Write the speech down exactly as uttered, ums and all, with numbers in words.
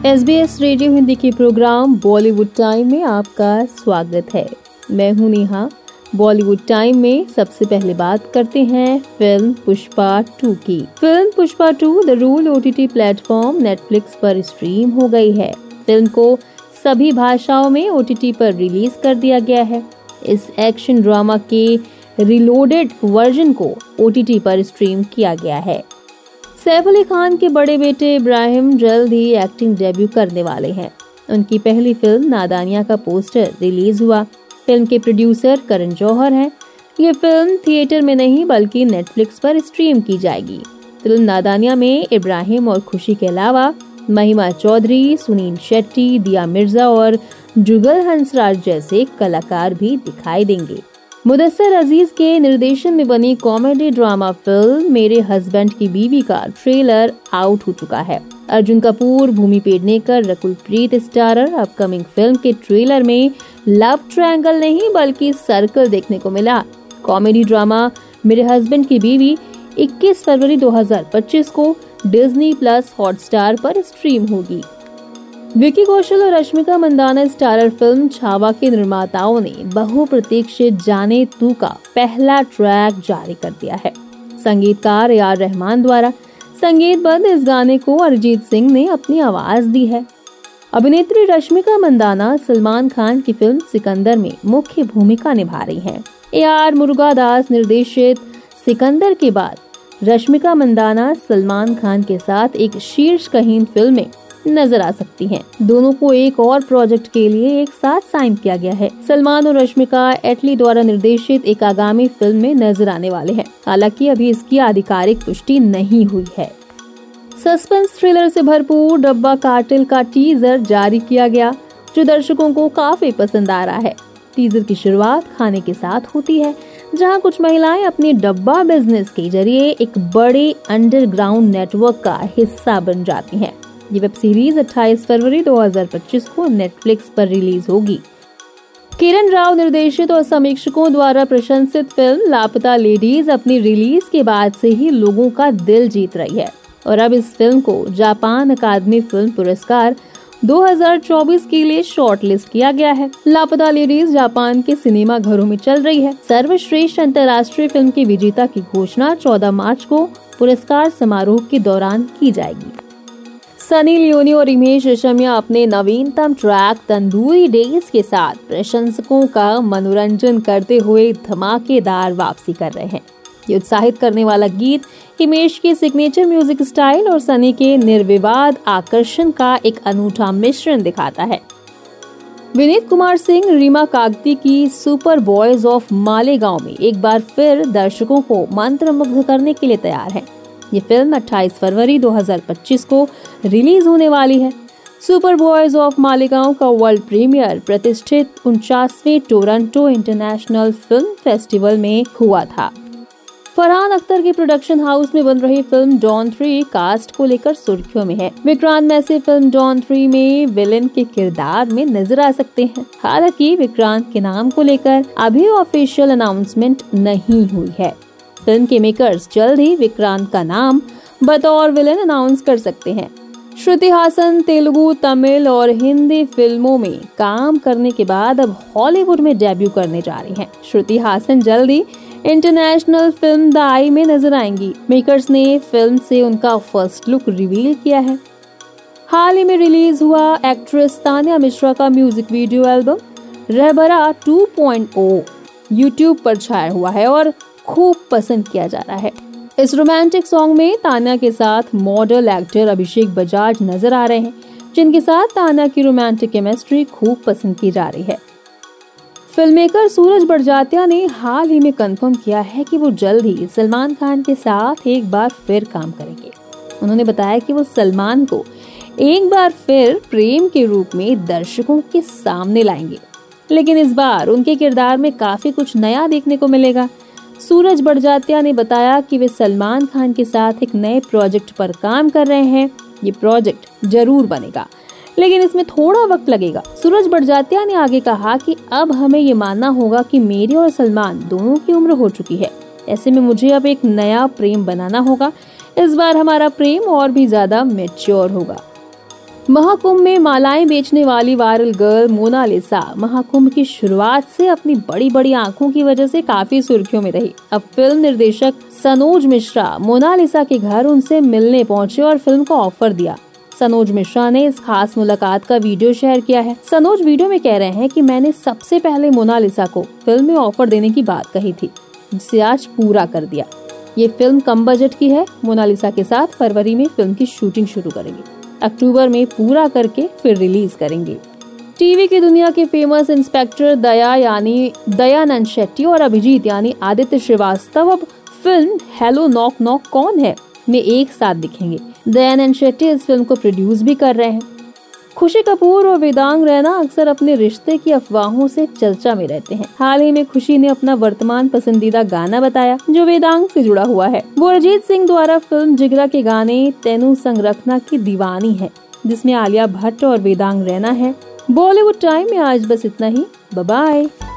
S B S radio Hindi के programme Bollywood time में आपका स्वागत है। मैं हूं नेहा। बॉलीवुड टाइम में सबसे पहले बात करते हैं फिल्म पुष्पा टू की। Film Pushpa two the rule O T T platform Netflix पर स्ट्रीम हो गई है। फिल्म को सभी भाषाओं में ओ टी टी पर रिलीज कर दिया गया है। इस एक्शन ड्रामा के रिलोडेड वर्जन को ओ टी टी पर स्ट्रीम किया गया है। सैफ अली खान के बड़े बेटे इब्राहिम जल्द ही एक्टिंग डेब्यू करने वाले हैं। उनकी पहली फिल्म नादानिया का पोस्टर रिलीज हुआ। फिल्म के प्रोड्यूसर करण जौहर हैं। ये फिल्म थिएटर में नहीं बल्कि नेटफ्लिक्स पर स्ट्रीम की जाएगी। फिल्म नादानिया में इब्राहिम और खुशी के अलावा महिमा चौधरी, सुनील शेट्टी, दिया मिर्जा और जुगल हंसराज जैसे कलाकार भी दिखाई देंगे। मुदस्सिर अजीज के निर्देशन में बनी कॉमेडी ड्रामा फिल्म मेरे हस्बैंड की बीवी का ट्रेलर आउट हो चुका है। Arjun Kapoor, Bhumi Pednekar, Rakul Preet starrer upcoming film के ट्रेलर में लव ट्रायंगल नहीं बल्कि सर्कल देखने को मिला। कॉमेडी ड्रामा मेरे हस्बैंड की बीवी इक्कीस फरवरी दो हज़ार पच्चीस को डिज्नी प्लस हॉटस्टार पर स्ट्रीम होगी। विकी कौशल और रश्मिका मंदाना स्टारर फिल्म छावा के निर्माताओं ने बहुप्रतीक्षित जाने तू का पहला ट्रैक जारी कर दिया है। संगीतकार ए आर रहमान द्वारा संगीतबद्ध इस गाने को अरिजीत सिंह ने अपनी आवाज दी है। अभिनेत्री रश्मिका मंदाना सलमान खान की फिल्म सिकंदर में मुख्य भूमिका निभा रही हैं। ए आर मुरुगदास निर्देशित सिकंदर के बाद रश्मिका मंदाना सलमान खान के साथ एक शीर्षकहीन फिल्म में नजर आ सकती हैं। दोनों को एक और प्रोजेक्ट के लिए एक साथ साइन किया गया है। सलमान और रश्मिका एटली द्वारा निर्देशित एक आगामी फिल्म में नजर आने वाले हैं। हालांकि अभी इसकी आधिकारिक पुष्टि नहीं हुई है। सस्पेंस थ्रिलर से भरपूर डब्बा कार्टेल का टीजर जारी किया गया, जो दर्शकों को काफी पसंद आ रहा है। टीजर की शुरुआत खाने के साथ होती है, जहां कुछ महिलाएं अपनी डब्बा बिजनेस के जरिए एक बड़े अंडरग्राउंड नेटवर्क का हिस्सा बन जाती हैं। ये वेब सीरीज अट्ठाईस फरवरी दो हज़ार पच्चीस को नेटफ्लिक्स पर रिलीज होगी। किरण राव निर्देशित और समीक्षकों द्वारा प्रशंसित फिल्म लापता लेडीज अपनी रिलीज के बाद से ही लोगों का दिल जीत रही है और अब इस फिल्म को जापान अकादमी फिल्म पुरस्कार दो हज़ार चौबीस के लिए शॉर्टलिस्ट किया गया है। लापता लेडीज जापान के सिनेमा घरों में चल रही है। सर्वश्रेष्ठ अंतर्राष्ट्रीय फिल्म की विजेता की घोषणा चौदह मार्च को पुरस्कार समारोह के दौरान की जाएगी। सनी लियोनी और हिमेश रेशमिया अपने नवीनतम ट्रैक तंदूरी डेज के साथ प्रशंसकों का मनोरंजन करते हुए धमाकेदार वापसी कर रहे हैं। ये उत्साहित करने वाला गीत हिमेश के सिग्नेचर म्यूजिक स्टाइल और सनी के निर्विवाद आकर्षण का एक अनूठा मिश्रण दिखाता है। विनीत कुमार सिंह रीमा कागती की सुपर बॉयज ऑफ मालेगांव में एक बार फिर दर्शकों को मंत्रमुग्ध करने के लिए तैयार है। ये फिल्म अट्ठाईस फरवरी दो हज़ार पच्चीस को रिलीज होने वाली है। सुपर बॉयज ऑफ मालेगांव का वर्ल्ड प्रीमियर प्रतिष्ठित उनचासवें टोरंटो इंटरनेशनल फिल्म फेस्टिवल में हुआ था। फरहान अख्तर के प्रोडक्शन हाउस में बन रही फिल्म डॉन थ्री कास्ट को लेकर सुर्खियों में है। Vikrant Massey film Don three में विलेन के किरदार में नजर आ सकते हैं। हालांकि विक्रांत के नाम को लेकर अभी ऑफिशियल अनाउंसमेंट नहीं हुई है। फिल्म के मेकर्स जल्द ही विक्रांत का नाम बतौर विलेन अनाउंस कर सकते हैं। श्रुति हासन तेलुगु, तमिल और हिंदी फिल्मों में काम करने के बाद अब हॉलीवुड में डेब्यू करने जा रही हैं। श्रुति हासन जल्द ही इंटरनेशनल फिल्म द आई में नजर आएंगी। मेकर्स ने फिल्म से उनका फर्स्ट लुक रिवील किया है। हाल ही में रिलीज हुआ एक्ट्रेस तान्या मिश्रा का music video album Rahbara two point O YouTube पर छाया हुआ है और खूब पसंद किया जा रहा है। इस रोमांटिक सॉन्ग में तान्या के साथ मॉडल एक्टर अभिषेक बजाज नजर आ रहे हैं, जिनके साथ तान्या की रोमांटिक केमिस्ट्री खूब पसंद की जा रही है। फिल्ममेकर सूरज बड़जात्या ने हाल ही में कंफर्म किया है कि वो जल्द ही सलमान खान के साथ एक बार फिर काम करेंगे। उन्होंने बताया कि वो सलमान को एक बार फिर प्रेम के रूप में दर्शकों के सामने लाएंगे, लेकिन इस बार उनके किरदार में काफी कुछ नया देखने को मिलेगा। सूरज बड़जात्या ने बताया कि वे सलमान खान के साथ एक नए प्रोजेक्ट पर काम कर रहे हैं। ये प्रोजेक्ट जरूर बनेगा, लेकिन इसमें थोड़ा वक्त लगेगा। सूरज बड़जात्या ने आगे कहा कि अब हमें ये मानना होगा कि मेरी और सलमान दोनों की उम्र हो चुकी है। ऐसे में मुझे अब एक नया प्रेम बनाना होगा। इस बार हमारा प्रेम और भी ज्यादा मैच्योर होगा। महाकुंभ में मालाएं बेचने वाली वायरल गर्ल मोनालिसा महाकुंभ की शुरुआत से अपनी बड़ी बड़ी आंखों की वजह से काफी सुर्खियों में रही। अब फिल्म निर्देशक सनोज मिश्रा मोनालिसा के घर उनसे मिलने पहुंचे और फिल्म को ऑफर दिया। सनोज मिश्रा ने इस खास मुलाकात का वीडियो शेयर किया है। सनोज वीडियो में कह रहे हैं कि मैंने सबसे पहले मोनालिसा को फिल्म में ऑफर देने की बात कही थी, जिसे आज पूरा कर दिया। ये फिल्म कम बजट की है। मोनालिसा के साथ फरवरी में फिल्म की शूटिंग शुरू करेंगे, अक्टूबर में पूरा करके फिर रिलीज करेंगे। टीवी की दुनिया के फेमस इंस्पेक्टर दया यानी दयानंद शेट्टी और अभिजीत यानी आदित्य श्रीवास्तव अब फिल्म हेलो नॉक नॉक कौन है में एक साथ दिखेंगे। दयानंद शेट्टी इस फिल्म को प्रोड्यूस भी कर रहे हैं। खुशी कपूर और वेदांग रैना अक्सर अपने रिश्ते की अफवाहों से चर्चा में रहते हैं। हाल ही में खुशी ने अपना वर्तमान पसंदीदा गाना बताया जो वेदांग से जुड़ा हुआ है। वो अरिजीत सिंह द्वारा फिल्म जिगरा के गाने तेनू संग रखना की दीवानी है, जिसमें आलिया भट्ट और वेदांग रैना है। बॉलीवुड टाइम में आज बस इतना ही। Bye bye.